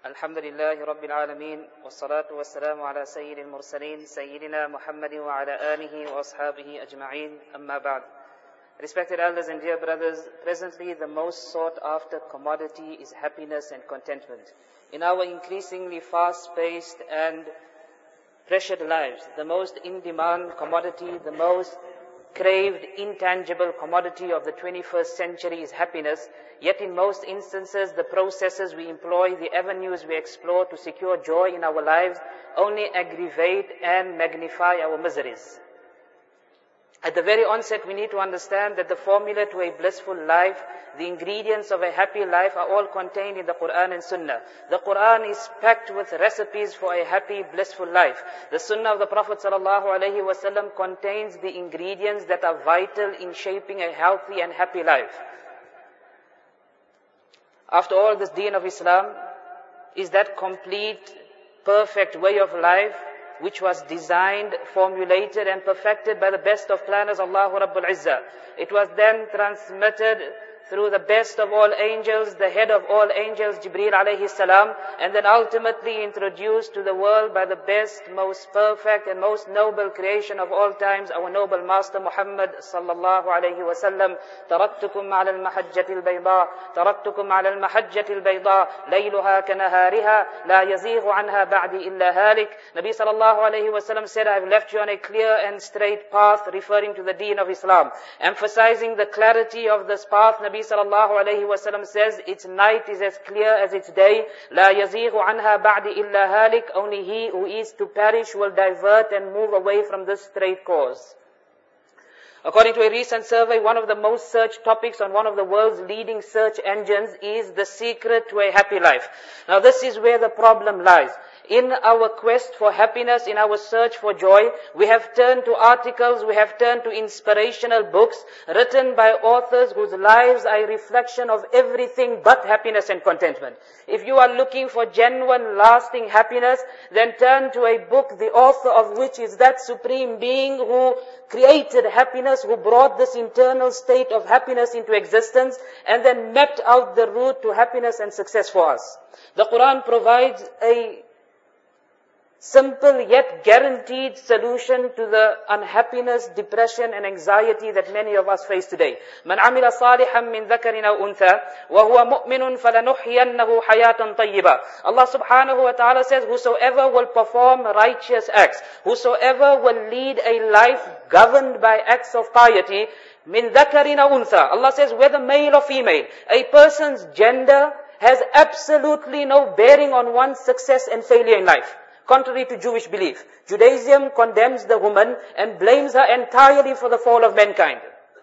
الحمد لله رب العالمين والصلاة والسلام على سيد المرسلين سيدنا محمد وعلى آله وأصحابه أجمعين أما بعد. Respected elders and dear brothers, presently the most sought after commodity is happiness and contentment. In our increasingly fast-paced and pressured lives, the most in-demand commodity, the most craved, intangible commodity of the 21st century is happiness. Yet in most instances, the processes we employ, the avenues we explore to secure joy in our lives only aggravate and magnify our miseries. At the very onset, we need to understand that the formula to a blissful life, the ingredients of a happy life are all contained in the Quran and Sunnah. The Quran is packed with recipes for a happy, blissful life. The Sunnah of the Prophet ﷺ contains the ingredients that are vital in shaping a healthy and happy life. After all, this deen of Islam is that complete, perfect way of life which was designed, formulated and perfected by the best of planners, Allahu Rabbul Izzah. It was then transmitted through the best of all angels, the head of all angels, Jibreel alayhi salam, and then ultimately introduced to the world by the best, most perfect and most noble creation of all times, our noble master Muhammad sallallahu alayhi wa sallam. تَرَكْتُكُمْ عَلَى الْمَحَجَّةِ الْبَيْضَاءِ تَرَكْتُكُمْ عَلَى الْمَحَجَّةِ الْبَيْضَاءِ لَيْلُهَا كَنَهَارِهَا لَا يَزِيغُ عَنْهَا بَعْدِ إِلَّا هَالِكَ. Nabi sallallahu alayhi wa sallam said, I have left you on a clear and straight path, referring to the deen of Islam. Emphasizing the clarity of this path, Nabi sallallahu alayhi wa sallam says, its night is as clear as its day. لا يزيغ عنها بعد إلا هالك. Only he who is to perish will divert and move away from this straight course. According to a recent survey, one of the most searched topics on one of the world's leading search engines is the secret to a happy life. Now this is where the problem lies. In our quest for happiness, in our search for joy, we have turned to articles, we have turned to inspirational books written by authors whose lives are a reflection of everything but happiness and contentment. If you are looking for genuine, lasting happiness, then turn to a book, the author of which is that supreme being who created happiness, who brought this internal state of happiness into existence, and then mapped out the route to happiness and success for us. The Quran provides a simple yet guaranteed solution to the unhappiness, depression and anxiety that many of us face today. من عمل صالحا من ذكر أو أنثى وهو مؤمن فلنحيينه حياة طيبة. Allah subhanahu wa ta'ala says, whosoever will perform righteous acts, whosoever will lead a life governed by acts of piety, من ذكر أو أنثى. Allah says, whether male or female, a person's gender has absolutely no bearing on one's success and failure in life. Contrary to Jewish belief, Judaism condemns the woman and blames her entirely for the fall of mankind.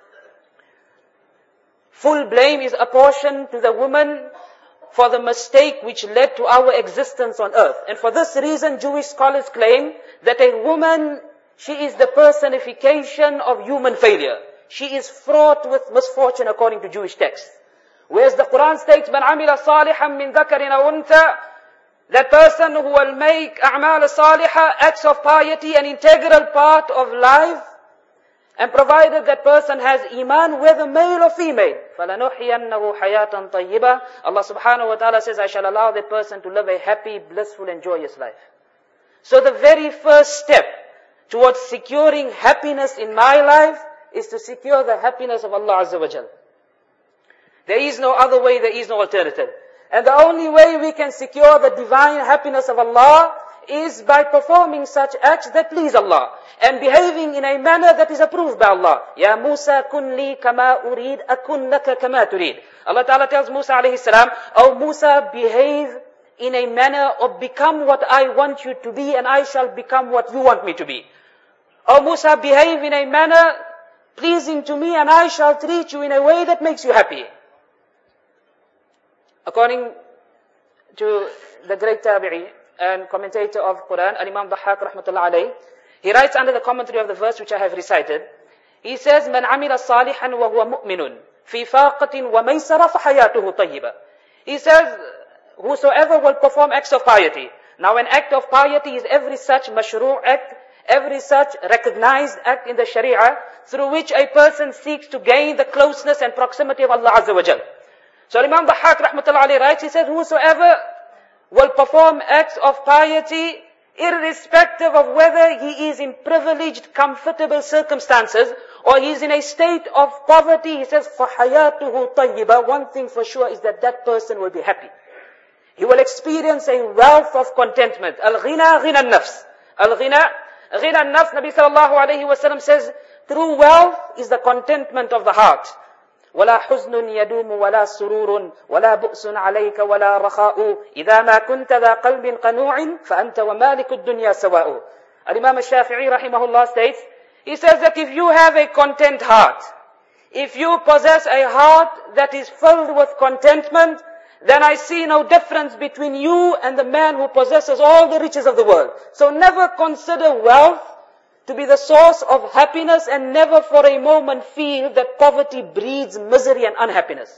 Full blame is apportioned to the woman for the mistake which led to our existence on earth. And for this reason, Jewish scholars claim that a woman, she is the personification of human failure. She is fraught with misfortune according to Jewish texts. Whereas the Quran states, مَنْ عَمِلَ صَالِحًا مِنْ ذَكَرٍ أَوْ أُنْثَى, that person who will make a'mal salihah, acts of piety, an integral part of life, and provided that person has iman, whether male or female, فَلَنُحْيَنَّهُ حَيَاةً طَيِّبًا. Allah subhanahu wa ta'ala says, I shall allow that person to live a happy, blissful and joyous life. So the very first step towards securing happiness in my life is to secure the happiness of Allah Azza wa Jal. There is no other way, there is no alternative. And the only way we can secure the divine happiness of Allah is by performing such acts that please Allah and behaving in a manner that is approved by Allah. Ya Musa kun li kama urid akun laka kama turid. Allah Ta'ala tells Musa alayhi salam, O Musa, behave in a manner or become what I want you to be and I shall become what you want me to be. O Musa, behave in a manner pleasing to me and I shall treat you in a way that makes you happy. According to the great tabi'i and commentator of Quran, Al-Imam Dhahhak rahmatullah alayh, he writes under the commentary of the verse which I have recited, he says, مَنْ عَمِلَ صَالِحًا وَهُوَ مُؤْمِنٌ فِي فَاقَةٍ وَمَيْسَرَ فَحَيَاتُهُ طَيِّبًا. He says, whosoever will perform acts of piety. Now an act of piety is every such mashru' act, every such recognized act in the Sharia through which a person seeks to gain the closeness and proximity of Allah Azza wa Jal. So Imam Dhahhak rahmatullah alayhi writes, he says, whosoever will perform acts of piety irrespective of whether he is in privileged, comfortable circumstances or he is in a state of poverty. He says, فَحَيَاتُهُ طَيِّبًا. One thing for sure is that that person will be happy. He will experience a wealth of contentment. Al-ghina, ghina al-nafs. Al-ghina, ghina al-nafs, Nabi sallallahu alayhi wa sallam says, true wealth is the contentment of the heart. وَلَا حُزْنٌ يَدُومُ وَلَا سُرُورٌ وَلَا بُؤْسٌ عَلَيْكَ وَلَا رَخَاءُ إِذَا مَا كُنْتَ ذَا قَلْبٍ قَنُوعٍ فَأَنْتَ وَمَالِكُ الدُّنْيَا سَوَاءُ. Al-Imam al-Shafi'i rahimahullah states, he says that if you have a content heart, if you possess a heart that is filled with contentment, then I see no difference between you and the man who possesses all the riches of the world. So never consider wealth to be the source of happiness, and never for a moment feel that poverty breeds misery and unhappiness.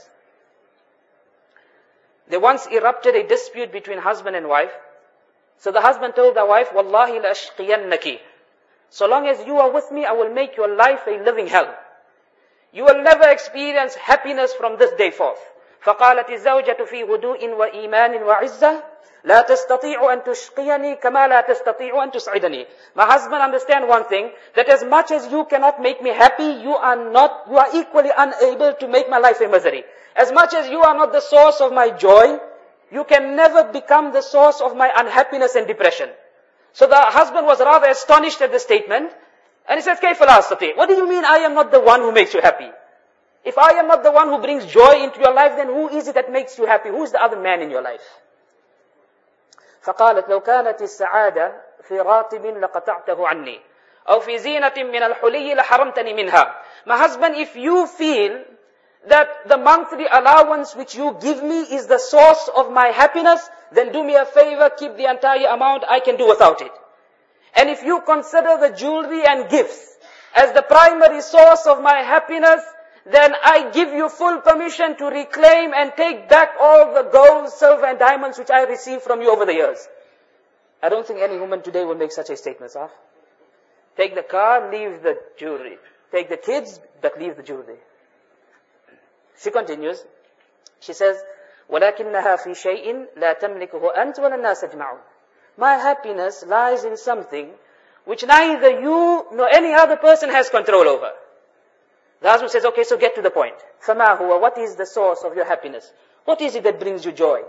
There once erupted a dispute between husband and wife. So the husband told the wife, Wallahi la ashqiyannaki. So long as you are with me, I will make your life a living hell. You will never experience happiness from this day forth. فقالت الزوجة في هدوء وإيمان وعزة لا تستطيع أن تشقيني كما لا تستطيع أن تسعدني. My husband, understand one thing, that as much as you cannot make me happy, you are equally unable to make my life a misery. As much as you are not the source of my joy, you can never become the source of my unhappiness and depression. So the husband was rather astonished at the statement, and he says, كيف لا أستطيع? What do you mean I am not the one who makes you happy? If I am not the one who brings joy into your life, then who is it that makes you happy? Who is the other man in your life? فقالت لو كانت السعادة في راتب لقطعته عني أو في زينة من الحلي لحرمتني منها. My husband, if you feel that the monthly allowance which you give me is the source of my happiness, then do me a favor, keep the entire amount, I can do without it. And if you consider the jewelry and gifts as the primary source of my happiness, then I give you full permission to reclaim and take back all the gold, silver and diamonds which I received from you over the years. I don't think any woman today will make such a statement, sir. Take the car, leave the jewelry. Take the kids, but leave the jewelry. She continues. She says, وَلَكِنَّهَا فِي شَيْءٍ لَا تَمْلِكُهُ أَنْتَ وَلَا النَّاسَ أَجْمَعُونَ. My happiness lies in something which neither you nor any other person has control over. The husband says, okay, so get to the point. فَمَا هُوَ? What is the source of your happiness? What is it that brings you joy?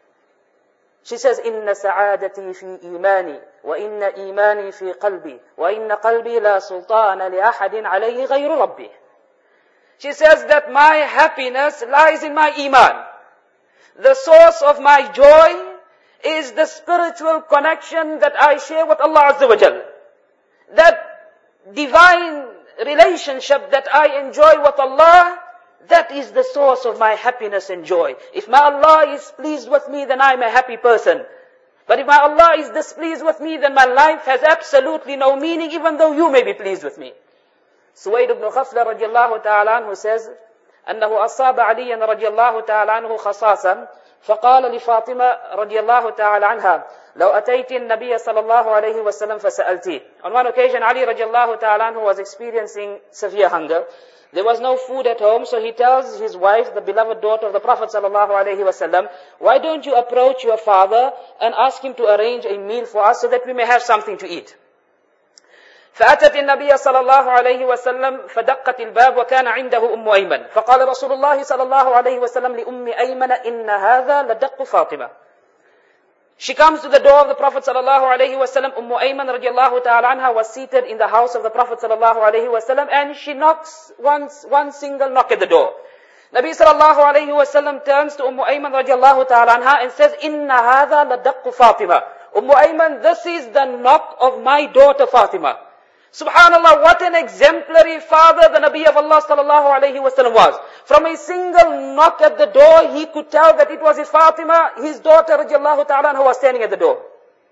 She says, إِنَّ سَعَادَتِي فِي إِيمَانِي وَإِنَّ إِيمَانِي فِي قَلْبِي وَإِنَّ قَلْبِي لَا سُلْطَانَ لِأَحَدٍ عَلَيْهِ غَيْرُ رَبِّهِ. She says that my happiness lies in my iman. The source of my joy is the spiritual connection that I share with Allah Azza wa Jal. That divine relationship that I enjoy with Allah, that is the source of my happiness and joy. If my Allah is pleased with me, then I am a happy person. But if my Allah is displeased with me, then my life has absolutely no meaning, even though you may be pleased with me. Suwayd ibn Khafla radiallahu ta'ala anhu says, أنه أصاب عليا رضي الله تعالى عنه خصاصا فقال لفاطمة رضي الله تعالى عنها لو أتيت النبي صلى الله عليه وسلم فسألتي. On one occasion, Ali radiallahu ta'ala anhu was experiencing severe hunger. There was no food at home, so he tells his wife, the beloved daughter of the Prophet sallallahu alaihi wasallam, why don't you approach your father and ask him to arrange a meal for us so that we may have something to eat. فأتت النبي صلى الله عليه وسلم فدقت الباب وكان عنده أم أيمن فقال رسول الله صلى الله عليه وسلم لأم أيمن إن هذا لدق فاطمة. She comes to the door of the Prophet sallallahu alaihi wasallam. Ayman radiallahu ta'ala anha was seated in the house of the Prophet sallallahu alaihi wasallam, and she knocks one single knock at the door. Nabi sallallahu alaihi wasallam turns to Ayman radiallahu ta'ala anha and says, Inna hadha ladaqu Fatima. Ayman, this is the knock of my daughter Fatima. Subhanallah, what an exemplary father the Nabi of Allah sallallahu alayhi wa sallam was. From a single knock at the door, he could tell that it was his Fatima, his daughter radiallahu ta'ala, who was standing at the door.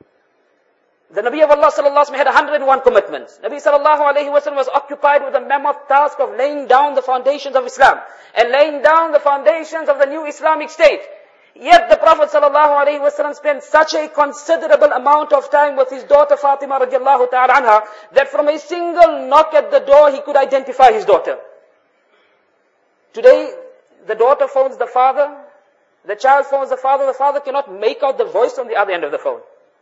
The Nabi of Allah sallallahu alayhi wa sallam had 101 commitments. Nabi sallallahu alayhi wa sallam was occupied with the mammoth task of laying down the foundations of Islam and laying down the foundations of the new Islamic state. Yet the Prophet ﷺ spent such a considerable amount of time with his daughter Fatima radiallahu ta'ala anha that from a single knock at the door he could identify his daughter. Today, the daughter phones the father. The child phones the father cannot make out the voice on the other end of the phone.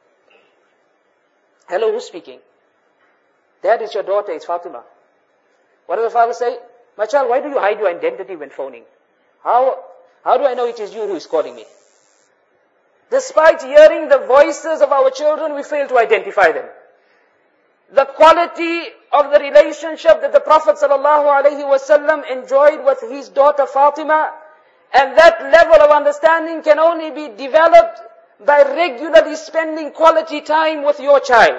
Hello, who's speaking? Dad, it's your daughter, it's Fatima. What does the father say? My child, why do you hide your identity when phoning? How do I know it is you who is calling me? Despite hearing the voices of our children, we fail to identify them. The quality of the relationship that the Prophet ﷺ enjoyed with his daughter Fatima, and that level of understanding can only be developed by regularly spending quality time with your child.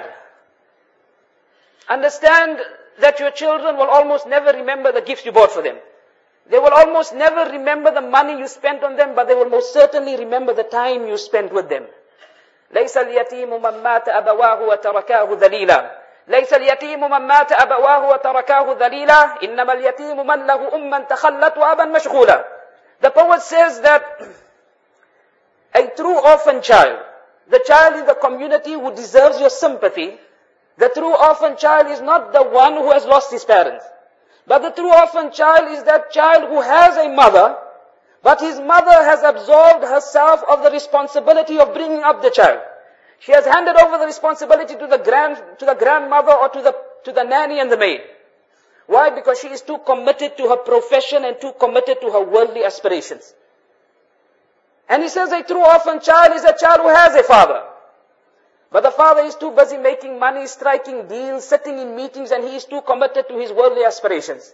Understand that your children will almost never remember the gifts you bought for them. They will almost never remember the money you spent on them, but they will most certainly remember the time you spent with them. لَيْسَ الْيَتِيمُ مَنْ مَاتَ أَبَوَاهُ وَتَرَكَاهُ ذَلِيلًا لَيْسَ الْيَتِيمُ مَنْ مَاتَ أَبَوَاهُ وَتَرَكَاهُ ذَلِيلًا إِنَّمَا الْيَتِيمُ مَنْ لَهُ أُمًّا تَخَلَّتْ وَأَبًا مَشْغُولًا. The poet says that a true orphan child, the child in the community who deserves your sympathy, the true orphan child is not the one who has lost his parents. But the true orphan child is that child who has a mother, but his mother has absorbed herself of the responsibility of bringing up the child. She has handed over the responsibility to the grandmother or to the nanny and the maid. Why? Because she is too committed to her profession and too committed to her worldly aspirations. And he says a true orphan child is a child who has a father. But the father is too busy making money, striking deals, sitting in meetings, and he is too committed to his worldly aspirations.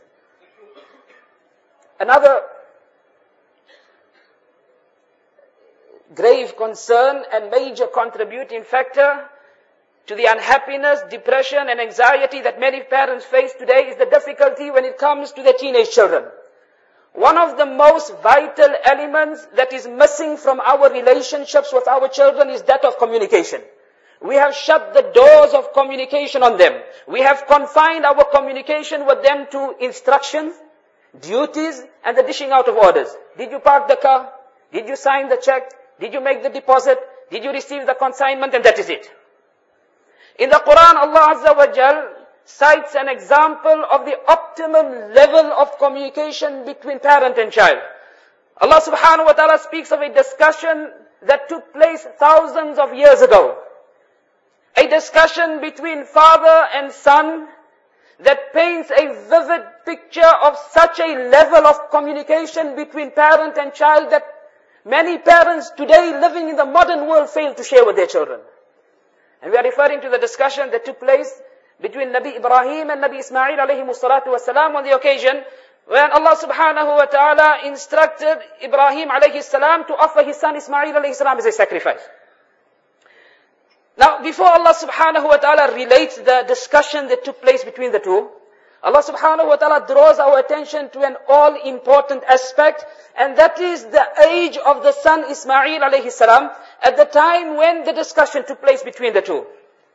Another grave concern and major contributing factor to the unhappiness, depression, and anxiety that many parents face today is the difficulty when it comes to their teenage children. One of the most vital elements that is missing from our relationships with our children is that of communication. We have shut the doors of communication on them. We have confined our communication with them to instructions, duties, and the dishing out of orders. Did you park the car? Did you sign the check? Did you make the deposit? Did you receive the consignment? And that is it. In the Quran, Allah Azza wa Jal cites an example of the optimum level of communication between parent and child. Allah subhanahu wa ta'ala speaks of a discussion that took place thousands of years ago. A discussion between father and son that paints a vivid picture of such a level of communication between parent and child that many parents today living in the modern world fail to share with their children. And we are referring to the discussion that took place between Nabi Ibrahim and Nabi Ismail alayhi salatu wasalam on the occasion when Allah subhanahu wa ta'ala instructed Ibrahim alayhi salam to offer his son Ismail alayhi salam as a sacrifice. Now, before Allah subhanahu wa ta'ala relates the discussion that took place between the two, Allah subhanahu wa ta'ala draws our attention to an all-important aspect, and that is the age of the son Ismail alayhi salam at the time when the discussion took place between the two.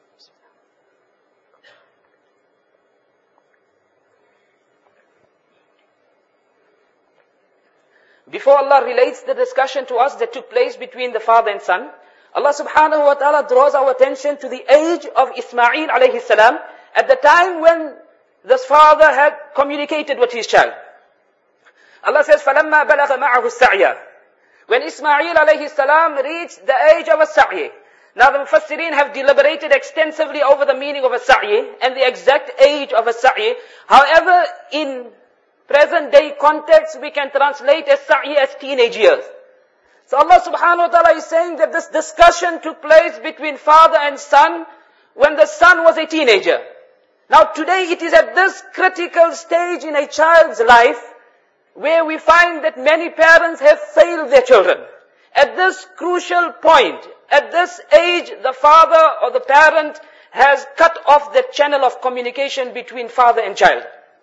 Before Allah relates the discussion to us that took place between the father and son, Allah subhanahu wa ta'ala draws our attention to the age of Ismail alayhi salam at the time when this father had communicated with his child. Allah says, فَلَمَّا بَلَغَ مَعَهُ السَّعْيَ. When Ismail alayhi salam reached the age of a sa'i. Now the Mufassirin have deliberated extensively over the meaning of a sa'i and the exact age of a sa'i. However, in present day context, we can translate a sa'i as teenage years. So Allah subhanahu wa ta'ala is saying that this discussion took place between father and son when the son was a teenager. Now today it is at this critical stage in a child's life where we find that many parents have failed their children. At this crucial point, at this age, the father or the parent has cut off the channel of communication between father and child.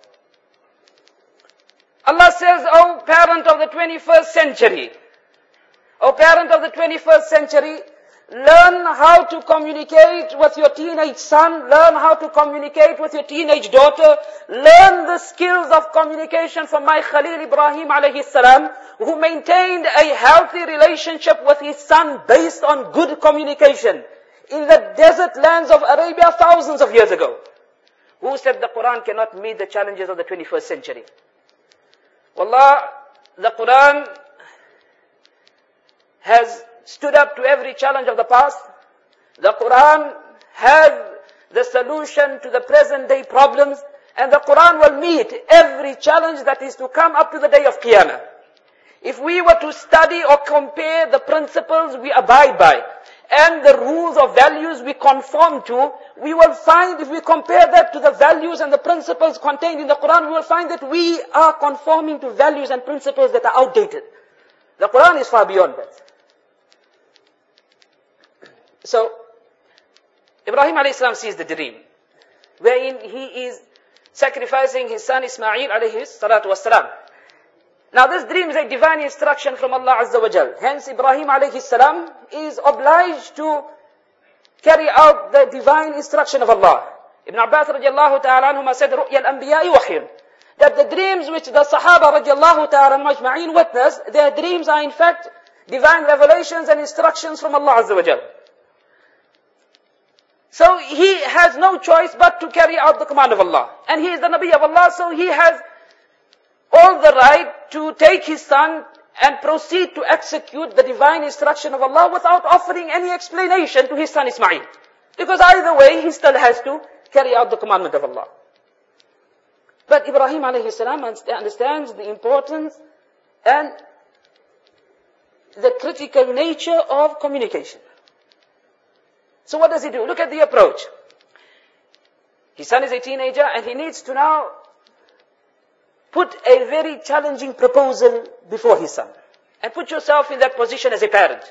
Allah says, O parent of the 21st century, O parent of the 21st century, learn how to communicate with your teenage son, learn how to communicate with your teenage daughter, learn the skills of communication from my Khalil Ibrahim alayhi salam, who maintained a healthy relationship with his son based on good communication in the desert lands of Arabia thousands of years ago. Who said the Quran cannot meet the challenges of the 21st century? Wallah, the Quran has stood up to every challenge of the past. The Quran has the solution to the present day problems. And the Quran will meet every challenge that is to come up to the day of Qiyamah. If we were to study or compare the principles we abide by and the rules or values we conform to, we will find, if we compare that to the values and the principles contained in the Quran, we will find that we are conforming to values and principles that are outdated. The Quran is far beyond that. So, Ibrahim alayhi salam sees the dream, wherein he is sacrificing his son Ismail alayhi salatu wasalam. Now this dream is a divine instruction from Allah Azza wa Jal. Hence Ibrahim alayhi salam is obliged to carry out the divine instruction of Allah. Ibn Abbas radiallahu ta'ala anhuma said, رُؤْيَا الْأَنْبِيَاءِ وَحْيٌ. That the dreams which the Sahaba radiallahu ta'ala majma'in witnessed, their dreams are in fact divine revelations and instructions from Allah Azza wa Jal. So he has no choice but to carry out the command of Allah. And he is the Nabi of Allah, so he has all the right to take his son and proceed to execute the divine instruction of Allah without offering any explanation to his son Ismail. Because either way, he still has to carry out the commandment of Allah. But Ibrahim alayhi salam understands the importance and the critical nature of communication. So what does he do? Look at the approach. His son is a teenager and he needs to now put a very challenging proposal before his son. And put yourself in that position as a parent.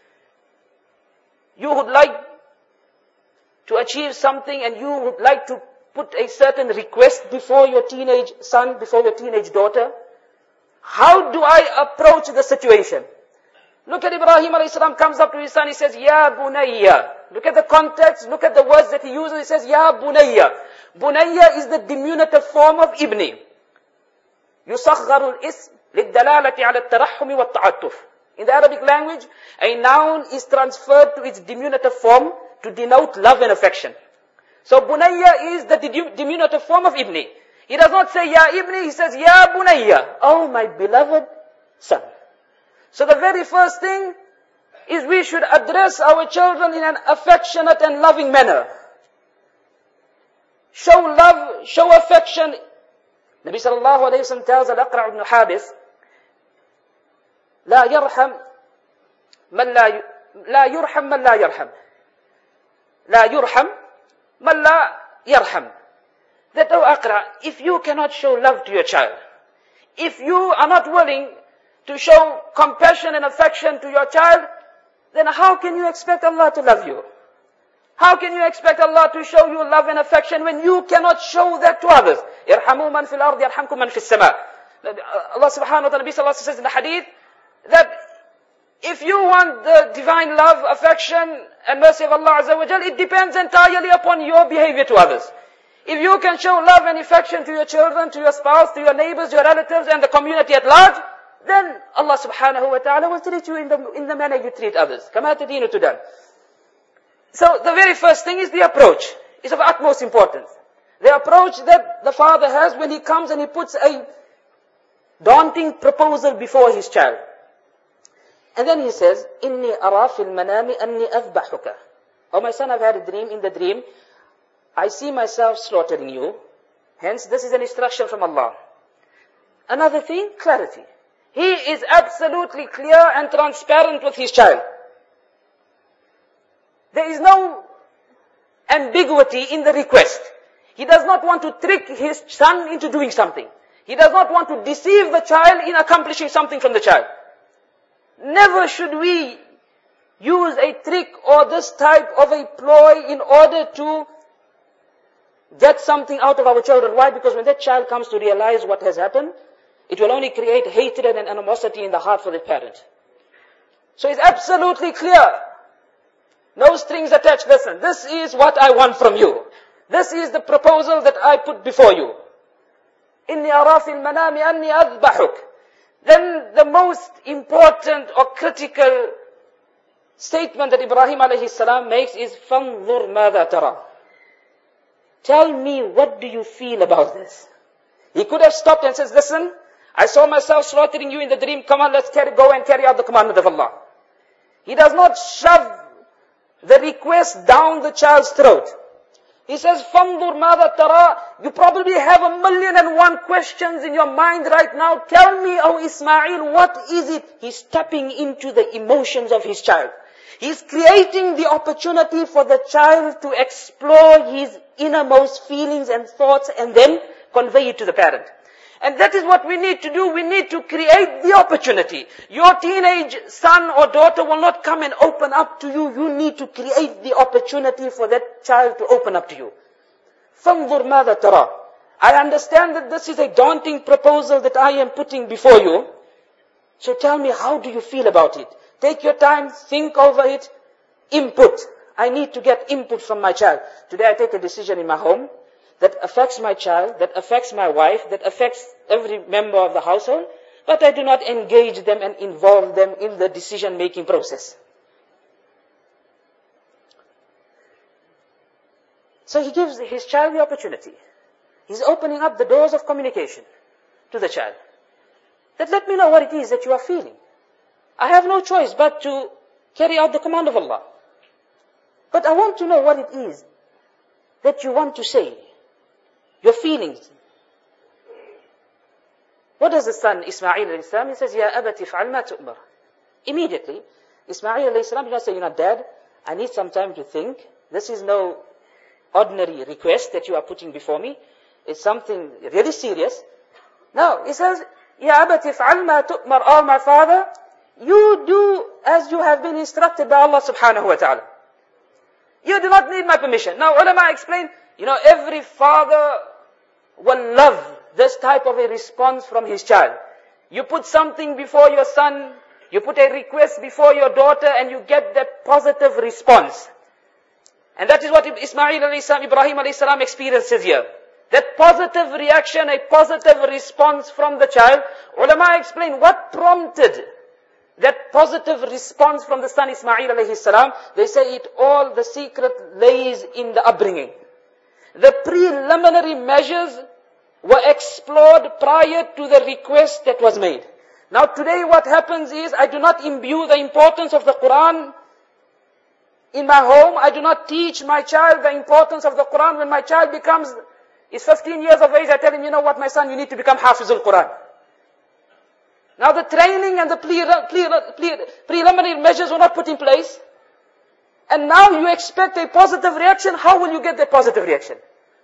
You would like to achieve something and you would like to put a certain request before your teenage son, before your teenage daughter. How do I approach the situation? Look at Ibrahim alayhi salam comes up to his son, he says, Ya Bunayya. Look at the context, look at the words that he uses, he says, Ya Bunayya. Bunayya is the diminutive form of Ibni. يُصَغَّرُ الْإِسْمِ لِلدَّلَالَةِ عَلَى التَّرَحُّمِ وَالتَّعَطُّفِ. In the Arabic language, a noun is transferred to its diminutive form to denote love and affection. So Bunayya is the diminutive form of Ibni. He does not say Ya Ibni, he says Ya Bunayya. Oh my beloved son. So the very first thing is we should address our children in an affectionate and loving manner. Show love, show affection. Nabi sallallahu alayhi wa sallam tells Al-Aqra' ibn Habis, لا يرحم من لا يرحم من لا يرحم. لا يرحم من لا يرحم. That, oh Aqra', if you cannot show love to your child, if you are not willing to show compassion and affection to your child, then how can you expect Allah to love you? How can you expect Allah to show you love and affection when you cannot show that to others? Irhamu man fil ardi yarhamkum man fis sama. Allah subhanahu wa ta'ala, Nabi sallallahu alayhi wa sallam says in the hadith that if you want the divine love, affection and mercy of Allah Azza wa Jal, it depends entirely upon your behavior to others. If you can show love and affection to your children, to your spouse, to your neighbors, your relatives and the community at large, then Allah subhanahu wa ta'ala will treat you in the manner you treat others. Kama tadinu tudan. So the very first thing is the approach. It's of utmost importance. The approach that the father has when he comes and he puts a daunting proposal before his child. And then he says, Inni ara fil manami anni azbahuka. Oh my son, I've had a dream. In the dream, I see myself slaughtering you. Hence, this is an instruction from Allah. Another thing, clarity. He is absolutely clear and transparent with his child. There is no ambiguity in the request. He does not want to trick his son into doing something. He does not want to deceive the child in accomplishing something from the child. Never should we use a trick or this type of a ploy in order to get something out of our children. Why? Because when that child comes to realize what has happened, it will only create hatred and animosity in the heart for the parent. So it's absolutely clear. No strings attached. Listen, this is what I want from you. This is the proposal that I put before you. Inni ara fil manami anni adbahuk. Then the most important or critical statement that Ibrahim alayhi salam makes is fanzur madha tara. Tell me, what do you feel about this? He could have stopped and says, listen, I saw myself slaughtering you in the dream. Come on, let's go and carry out the commandment of Allah. He does not shove the request down the child's throat. He says, فَانْظُرْ مَاذَا تَرَى. You probably have 1,000,001 questions in your mind right now. Tell me, O Ismail, what is it? He's tapping into the emotions of his child. He's creating the opportunity for the child to explore his innermost feelings and thoughts and then convey it to the parent. And that is what we need to do. We need to create the opportunity. Your teenage son or daughter will not come and open up to you. You need to create the opportunity for that child to open up to you. فَانْظُرْ مَاذَا تَرَى. I understand that this is a daunting proposal that I am putting before you. So tell me, how do you feel about it? Take your time, think over it, input. I need to get input from my child. Today I take a decision in my home that affects my child, that affects my wife, that affects every member of the household, but I do not engage them and involve them in the decision-making process. So he gives his child the opportunity. He's opening up the doors of communication to the child. That let me know what it is that you are feeling. I have no choice but to carry out the command of Allah. But I want to know what it is that you want to say. Your feelings. What does the son, Ismail alayhi salam, he says, Ya abati fa'al ma tu'mar. Immediately, Ismail alayhi salam did not say, you know, Dad, I need some time to think. This is no ordinary request that you are putting before me. It's something really serious. No, he says, Ya abati fa'al ma tu'mar. Oh, my father, you do as you have been instructed by Allah subhanahu wa ta'ala. You do not need my permission. Now, ulama explain, you know, every father will love this type of a response from his child. You put something before your son, you put a request before your daughter, and you get that positive response. And that is what Ismail alayhi salam, Ibrahim alayhi salam experiences here. That positive reaction, a positive response from the child. Ulama explain what prompted that positive response from the son Ismail alayhi salam. They say the secret lays in the upbringing. The preliminary measures were explored prior to the request that was made. Now today what happens is, I do not imbue the importance of the Quran in my home. I do not teach my child the importance of the Quran. When my child is 15 years of age, I tell him, you know what, my son, you need to become Hafizul Quran. Now the training and the preliminary measures were not put in place. And now you expect a positive reaction. How will you get that positive reaction?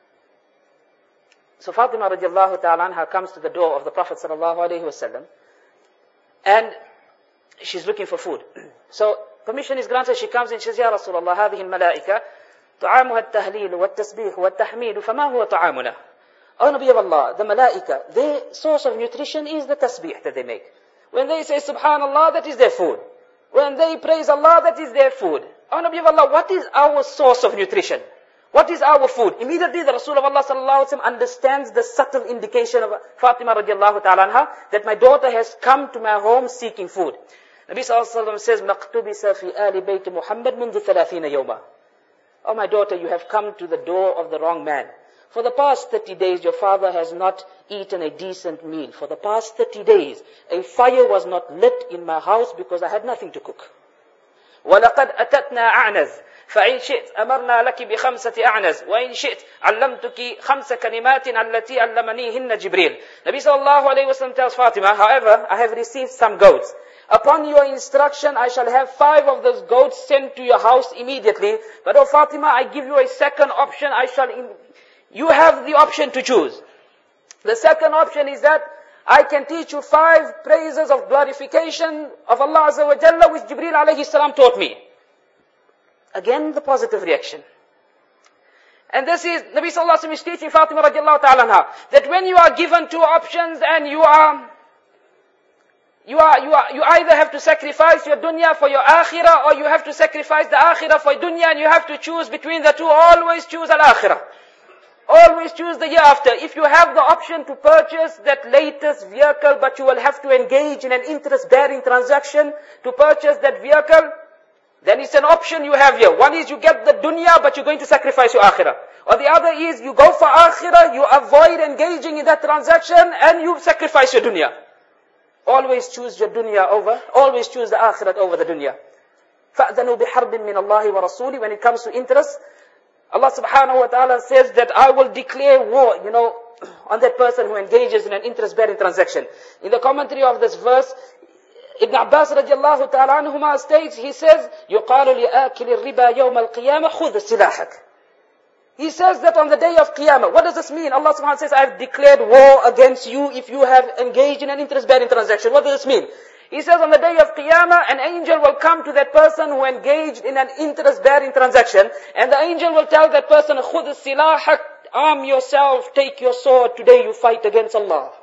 So Fatima radiallahu ta'ala anha comes to the door of the Prophet sallallahu alayhi wasallam, and she's looking for food. So permission is granted. She comes in, she says, Ya Rasulullah, هذه الملائكة طعامها التهليل والتسبيح والتحميد فما هو طعامنا? O Nabi of Allah, the malaika, their source of nutrition is the tasbih that they make. When they say subhanallah, that is their food. When they praise Allah, that is their food. O Nabi of Allah, what is our source of nutrition? What is our food? Immediately the Rasul of Allah sallallahu alaihi wasallam understands the subtle indication of Fatima radiallahu ta'ala anha, that my daughter has come to my home seeking food. Nabi sallallahu alaihi wasallam says, مَقْتُبِسَ فِي آلِ بَيْتِ مُحَمَّدْ مُنْذُ 30 يَوْمًا. Oh my daughter, you have come to the door of the wrong man. For the past 30 days, your father has not eaten a decent meal. For the past 30 days, a fire was not lit in my house because I had nothing to cook. وَلَقَدْ أَتَتْنَا أَعْنَزْ فَإِنْ شِئْتْ أَمَرْنَا لَكِ بِخَمْسَةِ أَعْنَزْ وَإِنْ شِئْتْ عَلَّمْتُكِ خَمْسَ كَلِمَاتٍ الَّتِي عَلَّمَنِيهِنَّ جِبْرِيلٌ. Nabi sallallahu alayhi wa sallam tells Fatima, however, I have received some goats. Upon your instruction, I shall have 5 of those goats sent to your house immediately. But oh Fatima, I give you a second option. You have the option to choose. The second option is that I can teach you 5 praises of glorification of Allah Azza wa Jalla, which Jibreel alayhi salam taught me. Again, the positive reaction. And this is, Nabi sallallahu alayhi wa sallam is teaching Fatima radiallahu ta'ala anha, that when you are given 2 options and you either have to sacrifice your dunya for your akhirah, or you have to sacrifice the akhirah for dunya, and you have to choose between the two. Always choose al-akhirah. Always choose the year after. If you have the option to purchase that latest vehicle, but you will have to engage in an interest-bearing transaction to purchase that vehicle, then it's an option you have here. One is you get the dunya, but you're going to sacrifice your akhirah. Or the other is you go for akhirah, you avoid engaging in that transaction, and you sacrifice your dunya. Always choose your dunya always choose the akhirat over the dunya. فَأْذَنُوا بِحَرْبٍ مِّنَ اللَّهِ وَرَسُولِهِ. When it comes to interest, Allah subhanahu wa ta'ala says that I will declare war, on that person who engages in an interest-bearing transaction. In the commentary of this verse, Ibn Abbas radiallahu ta'ala anhuma states, he says, يُقَالُ لِآكِلِ الرِّبَى يَوْمَ الْقِيَامَةِ خُذْ سِلَاحَكَ. He says that on the day of Qiyamah. What does this mean? Allah subhanahu wa ta'ala says, I have declared war against you if you have engaged in an interest-bearing transaction. What does this mean? He says on the day of Qiyamah, an angel will come to that person who engaged in an interest-bearing transaction, and the angel will tell that person, خُذْ سِلَاحَكَ, arm yourself, take your sword, today you fight against Allah.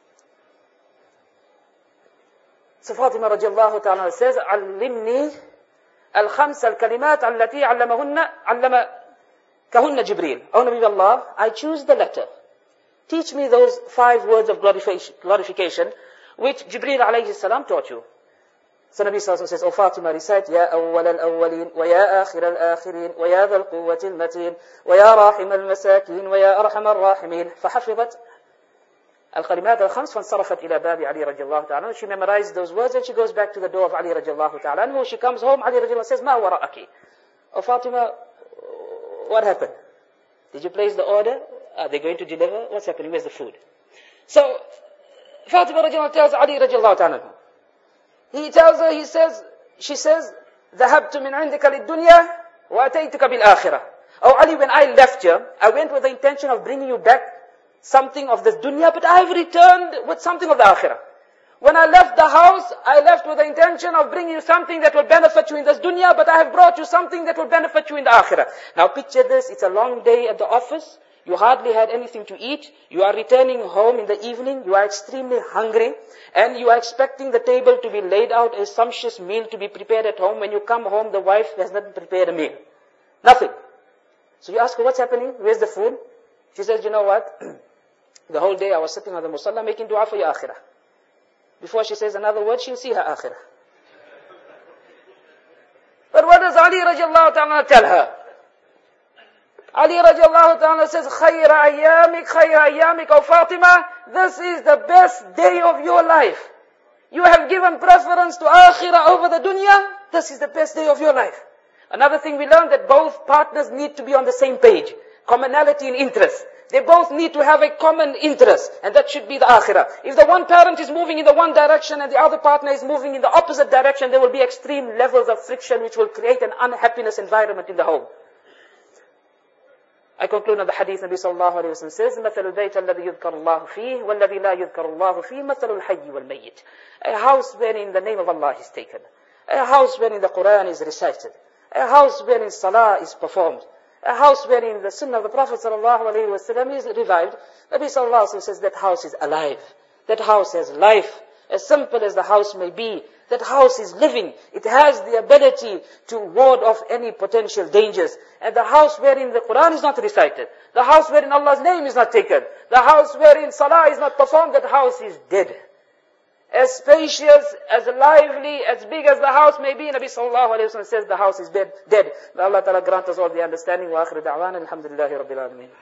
So Fatima radiallahu ta'ala says, علمني الخمس الكلمات التي علمكهن جبريل. O Nabi Allah, I choose the letter. Teach me those 5 words of glorification which Jibreel alayhi salam taught you. So Nabi sallallahu says, O Fatima, recite, Ya awwal al-awwalin, wa ya akhir al-akhirin, wa ya dhal quwwati al-matin, wa ya rahim al-masakin, wa ya arham al-rahimin. فحفظت الكلمات الخمس فانصرفت إلى باب علي رضي الله تعالى. She memorized those words and she goes back to the door of Ali رضي الله تعالى. And when she comes home, Ali رضي الله says, ما وراءك? O Fatima, what happened? Did you place the order? Are they going to deliver? What's happening? Where's the food? So Fatima رضي الله tells Ali رضي الله تعالى. He tells her, she says, ذهبت من عندك للدنيا وأتيتك بالآخرة. Oh Ali, when I left here, I went with the intention of bringing you back something of this dunya, but I have returned with something of the akhirah. When I left the house, I left with the intention of bringing you something that will benefit you in this dunya, but I have brought you something that will benefit you in the akhirah. Now picture this, it's a long day at the office, you hardly had anything to eat, you are returning home in the evening, you are extremely hungry, and you are expecting the table to be laid out, a sumptuous meal to be prepared at home. When you come home, the wife has not prepared a meal. Nothing. So you ask her, what's happening? Where's the food? She says, you know what? The whole day I was sitting on the musalla making dua for your akhirah. Before she says another word, she'll see her akhirah. But what does Ali radiallahu ta'ala tell her? Ali radiallahu ta'ala says, khayra ayyamik, O Fatima, this is the best day of your life. You have given preference to akhirah over the dunya, this is the best day of your life. Another thing we learned, that both partners need to be on the same page. Commonality in interest. They both need to have a common interest, and that should be the akhirah. If the one parent is moving in the one direction and the other partner is moving in the opposite direction, there will be extreme levels of friction which will create an unhappiness environment in the home. I conclude on the hadith. Nabi sallallahu alayhi wa sallam says, مثل البيت الذي يذكر الله فيه والذي لا يذكر الله فيه مثل الحي والميت. A house wherein the name of Allah is taken. A house wherein the Quran is recited. A house wherein salah is performed. A house wherein the sunnah of the Prophet sallallahu alaihi wasallam is revived. Nabi sallallahu alaihi wasallam says that house is alive. That house has life. As simple as the house may be, that house is living. It has the ability to ward off any potential dangers. And the house wherein the Quran is not recited, the house wherein Allah's name is not taken, the house wherein salah is not performed, that house is dead. As spacious, as lively, as big as the house may be, Nabi sallallahu alayhi wa sallam says the house is dead. May Allah ta'ala grant us all the understanding. Wa akhiru da'wana, alhamdulillahi rabbil alameen.